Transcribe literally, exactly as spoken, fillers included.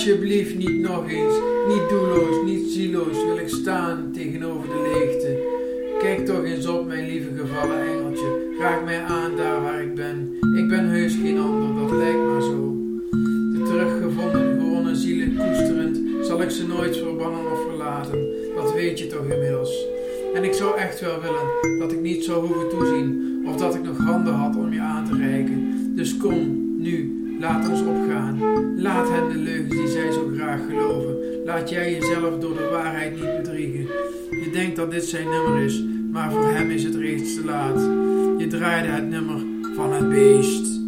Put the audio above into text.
Alsjeblieft niet nog eens, niet doelloos, niet zieloos wil ik staan tegenover de leegte. Kijk toch eens op, mijn lieve gevallen engeltje, raak mij aan daar waar ik ben. Ik ben heus geen ander, dat lijkt maar zo. De teruggevonden, gewonnen zielen koesterend, zal ik ze nooit verbannen of verlaten. Dat weet je toch inmiddels. En ik zou echt wel willen dat ik niet zou hoeven toezien, of dat ik nog handen had om je aan te reiken. Dus kom, nu, laat ons opgaan. Laat hen de leugens die zij zo graag geloven. Laat jij jezelf door de waarheid niet bedriegen. Je denkt dat dit zijn nummer is, maar voor hem is het reeds te laat. Je draaide het nummer van het beest.